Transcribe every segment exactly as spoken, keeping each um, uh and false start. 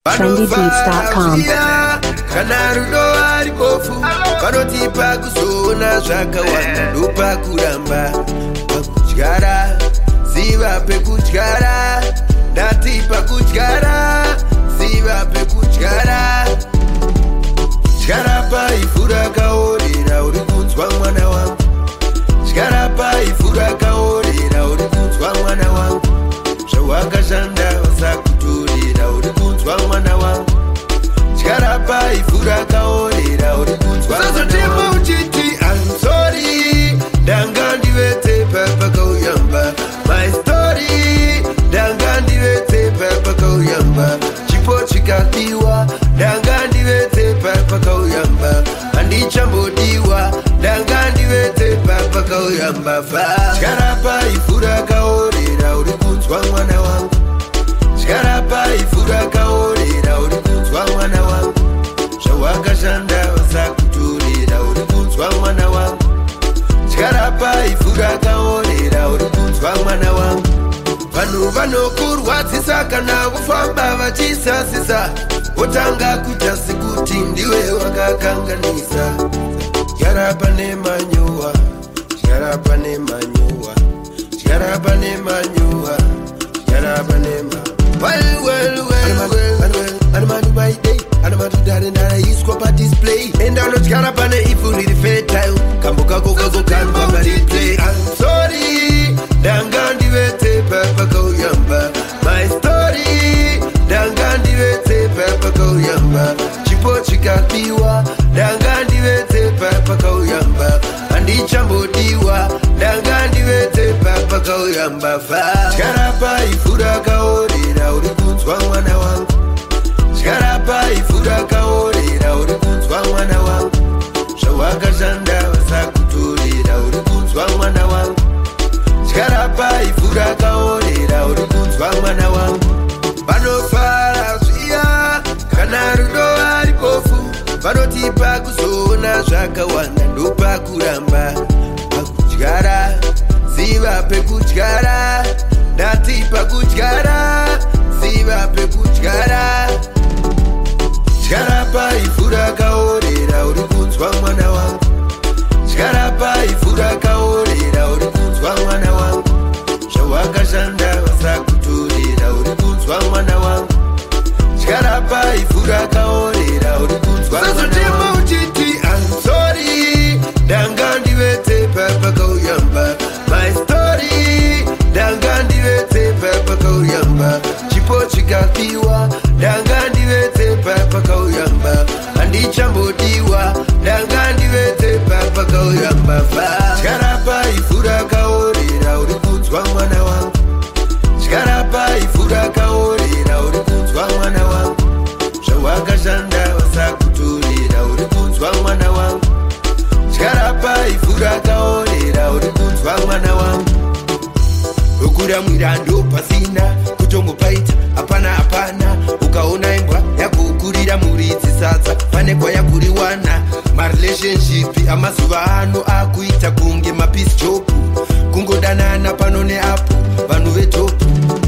trendy beats dot com. Kana rudo ari bofu panotipa kuzona zvakawanda ndopa kuramba pakudyara ziva pekudyara ndati pakudyara ziva pekudyara dyara paivhu rakaorera uri kunzwa mwana wangu dyara paivhu rakaorera uri kunzwa mwana wangu zvawakashanda vasakutorera uri kunzwa mwana wangu dyara paivhu rakaorera uri kunzwa sazotema uchiti I'm sorry danga ndivete papakauyamba my story danga ndivete papakauyamba chipo chikapiwa danga ndivete papakauyamba handichambodiwa danga ndivete papakauyamba dyara paivhu rakaorera uri kunzwa mwana wangu dyara paivhu rakaorera uri kunzwa mwana wangu zvawakashanda vasakutorera uri kunzwa mwana wangu dyara paivhu rakaorera uri kunzwa mwana wangu vanhu vanokurwadzisa kana kufamba vachisasisa wotanga kuita sekuti ndiwe wakakanganisa dyara pane manyowa dyara pane manyowa dyara pane manyowa dyara pane ma well well well well animadu my day animadu dare ndara iswa pa display endano dyara pane ifu riri fertile kamboka kokoko kanwa pa replay I'm sorry danga ndivete papakauyamba my story danga ndivete papakauyamba chipo chikapiwa danga ndivete papakauyamba handichambodiwa danga ndivete papakauyamba dyara paivhu rakaorera uri kunzwa mwana wangu dyara paivhu rakaorera uri kunzwa mwana wangu zvawakashanda vasakutorera uri kunzwa mwana wangu dyara paivhu rakaorera uri kunzwa mwana wangu vanofara zviya kana rudo ari bofu vanotipa kuzona zvakawanda ndopa kuramba pakudyara ziva pekudyara ndati pakudyara ziva pekudyara dyara paivhu rakaorera uri kunzwa mwana wangu dyara paivhu rakaorera uri kunzwa mwana wangu zvawakashanda vasakutorera uri kunzwa mwana wangu dyara paivhu rakaorera uri kunzwa sazotema uchiti I'm sorry danga ndivete papakauyamba my story danga ndivete papakauyamba chipo chikapiwa danga ndivete papakauyamba handichambodiwa danga ndivete papakauyamba dyara paivhu rakaorera uri kunzwa mwana wangu dyara paivhu rakaorera uri kunzwa mwana wangu zvawakashanda vasakutorera uri kunzwa mwana wangu dyara paivhu rakaorera uri kunzwa mwana wangu ukura mwirando pasina kutongopaita hapana hapana ukaona imbwa yakukurira muridzi sadza panekwa yakuriwana marelationship amazuva ano akuita kunge mapisi jopu kungodanana pano neapo vanhu vetopu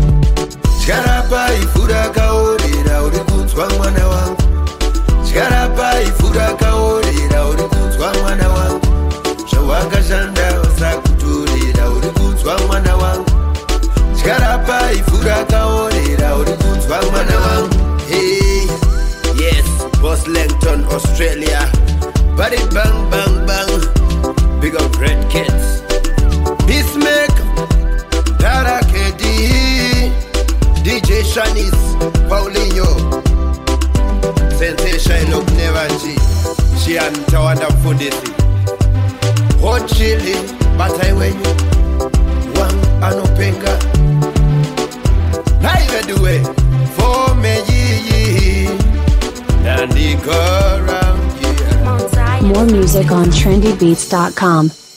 dyara paivhu rakaorera uri kunzwa mwana wangu dyara paivhu rakaorera uri kunzwa mwana wangu zvawakashanda vasakutorera uri kunzwa mwana wangu dyara paivhu rakaorera uri kunzwa mwana wangu hey yes Boss Langton Australia body bang bang bang big up Red Cats Peacemaker Dara K D D J Shanis Paulinho Sensation of Nevaji Shiantawanda Mfundisi Hot Chili Batai wenyu Wang Anopenga Naiveduwe For me yi Nandi Karam More music on trendy beats dot com.